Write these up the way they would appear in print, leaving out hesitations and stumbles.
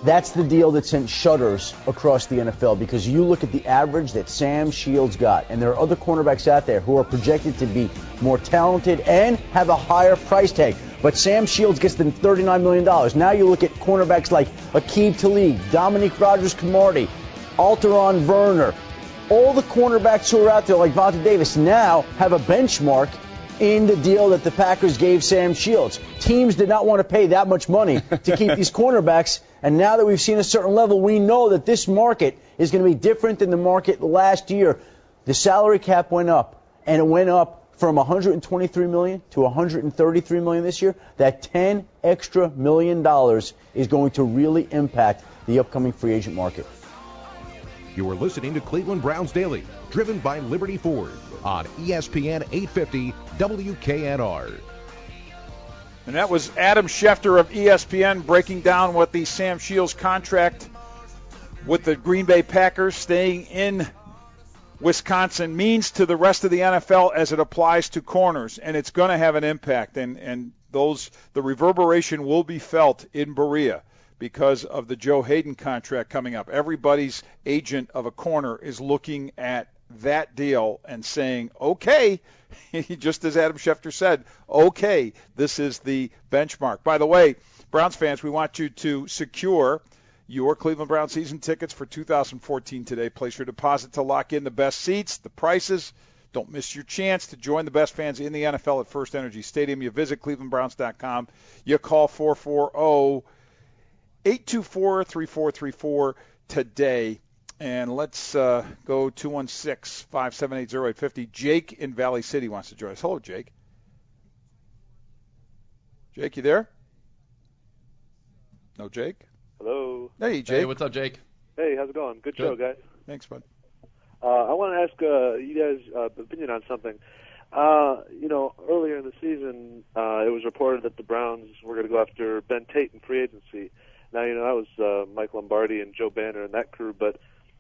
That's the deal that sent shudders across the NFL, because you look at the average that Sam Shields got, and there are other cornerbacks out there who are projected to be more talented and have a higher price tag. But Sam Shields gets them $39 million. Now you look at cornerbacks like Aqib Talib, Dominique Rodgers-Cromartie, Alteron Werner. All the cornerbacks who are out there, like Vontae Davis, now have a benchmark in the deal that the Packers gave Sam Shields. Teams did not want to pay that much money to keep these cornerbacks, and now that we've seen a certain level, we know that this market is going to be different than the market last year. The salary cap went up, and it went up from $123 million to $133 million this year. That $10 extra million is going to really impact the upcoming free agent market. You are listening to Cleveland Browns Daily, driven by Liberty Ford on ESPN 850 WKNR. And that was Adam Schefter of ESPN breaking down what the Sam Shields contract with the Green Bay Packers staying in Wisconsin means to the rest of the NFL as it applies to corners. And it's going to have an impact. And the reverberation will be felt in Berea because of the Joe Hayden contract coming up. Everybody's agent of a corner is looking at that deal and saying, okay, just as Adam Schefter said, okay, this is the benchmark. By the way, Browns fans, we want you to secure your Cleveland Browns season tickets for 2014 today. Place your deposit to lock in the best seats, the prices. Don't miss your chance to join the best fans in the NFL at First Energy Stadium. You visit clevelandbrowns.com. You call 440-824-3434 today. And let's go 216-578-0850. Jake in Valley City wants to join us. Hello, Jake. Jake, you there? No, Jake? Hello. Hey, Jake. Hey, what's up, Jake? Hey, how's it going? Good show, guys. Thanks, bud. I want to ask you guys' opinion on something. Earlier in the season, it was reported that the Browns were going to go after Ben Tate in free agency. Now, that was Mike Lombardi and Joe Banner and that crew, but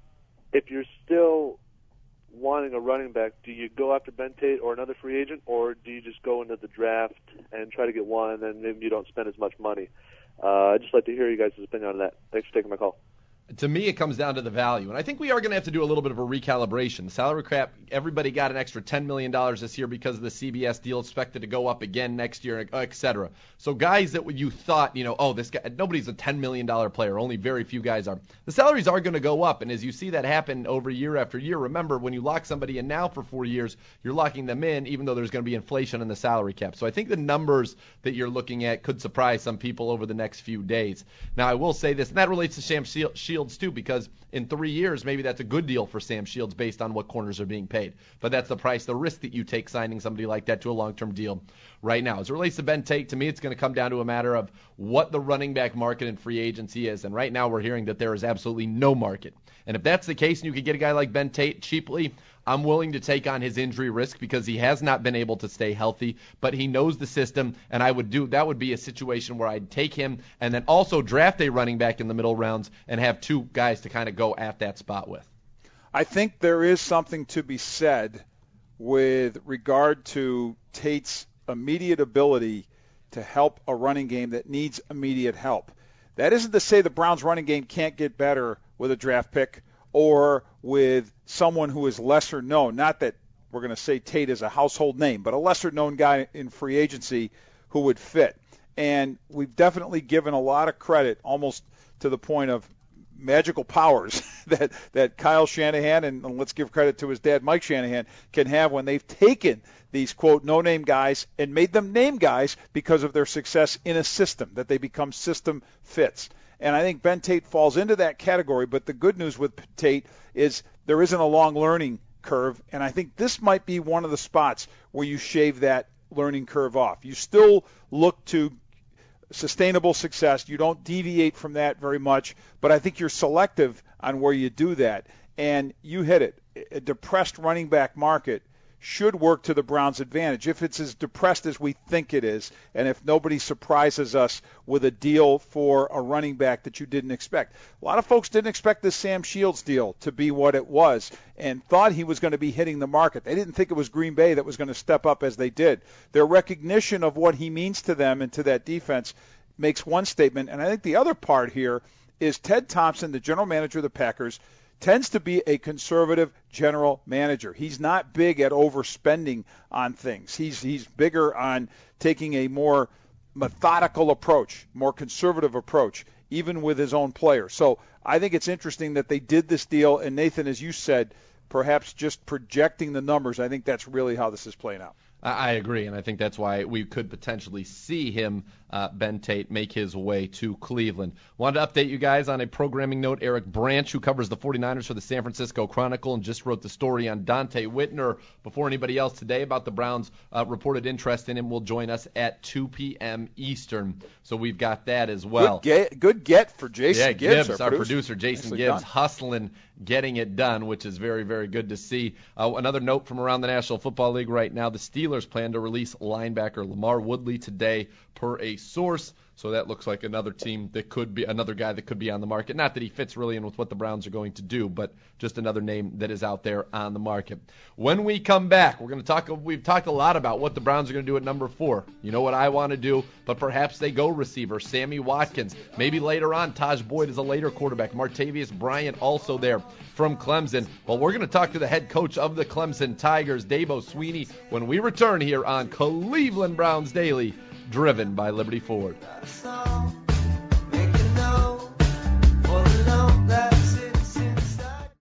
if you're still wanting a running back, do you go after Ben Tate or another free agent, or do you just go into the draft and try to get one, and maybe you don't spend as much money? I'd just like to hear you guys' opinion on that. Thanks for taking my call. To me, it comes down to the value. And I think we are going to have to do a little bit of a recalibration. The salary cap, everybody got an extra $10 million this year because of the CBS deal, expected to go up again next year, et cetera. So guys that you thought, this guy, nobody's a $10 million player. Only very few guys are. The salaries are going to go up. And as you see that happen over year after year, remember, when you lock somebody in now for 4 years, you're locking them in even though there's going to be inflation in the salary cap. So I think the numbers that you're looking at could surprise some people over the next few days. Now, I will say this, and that relates to Sam Shields too, because in 3 years, maybe that's a good deal for Sam Shields based on what corners are being paid. But that's the price, the risk that you take signing somebody like that to a long-term deal right now. As it relates to Ben Tate, to me, it's going to come down to a matter of what the running back market in free agency is. And right now we're hearing that there is absolutely no market. And if that's the case and you could get a guy like Ben Tate cheaply, I'm willing to take on his injury risk because he has not been able to stay healthy, but he knows the system, and that would be a situation where I'd take him and then also draft a running back in the middle rounds and have two guys to kind of go at that spot with. I think there is something to be said with regard to Tate's immediate ability to help a running game that needs immediate help. That isn't to say the Browns' running game can't get better with a draft pick or with someone who is lesser known. Not that we're going to say Tate is a household name, but a lesser known guy in free agency who would fit. And we've definitely given a lot of credit, almost to the point of magical powers, that Kyle Shanahan, and let's give credit to his dad, Mike Shanahan, can have when they've taken these, quote, no-name guys and made them name guys because of their success in a system, that they become system fits. And I think Ben Tate falls into that category, but the good news with Tate is there isn't a long learning curve, and I think this might be one of the spots where you shave that learning curve off. You still look to sustainable success. You don't deviate from that very much, but I think you're selective on where you do that. And you hit it. A depressed running back market should work to the Browns' advantage if it's as depressed as we think it is, and if nobody surprises us with a deal for a running back that you didn't expect. A lot of folks didn't expect this Sam Shields deal to be what it was and thought he was going to be hitting the market. They didn't think it was Green Bay that was going to step up as they did. Their recognition of what he means to them and to that defense makes one statement, and I think the other part here is Ted Thompson, the general manager of the Packers, tends to be a conservative general manager. He's not big at overspending on things. He's bigger on taking a more methodical approach, more conservative approach, even with his own players. So I think it's interesting that they did this deal. And Nathan, as you said, perhaps just projecting the numbers, I think that's really how this is playing out. I agree, and I think that's why we could potentially see him, Ben Tate, make his way to Cleveland. Wanted to update you guys on a programming note. Eric Branch, who covers the 49ers for the San Francisco Chronicle and just wrote the story on Dante Whitner before anybody else today about the Browns' reported interest in him, will join us at 2 p.m. Eastern. So we've got that as well. Good get for Jason Gibbs, our producer Jason Gibbs, hustling, getting it done, which is very, very good to see. Another note from around the National Football League right now, the Steelers plan to release linebacker Lamar Woodley today per a source. So that looks like another team that could be another guy that could be on the market. Not that he fits really in with what the Browns are going to do, but just another name that is out there on the market. When we come back, we're going to talk. We've talked a lot about what the Browns are going to do at number 4. You know what I want to do, but perhaps they go receiver, Sammy Watkins. Maybe later on, Taj Boyd is a later quarterback. Martavius Bryant also there from Clemson. Well, we're going to talk to the head coach of the Clemson Tigers, Dabo Swinney, when we return here on Cleveland Browns Daily, driven by Liberty Ford.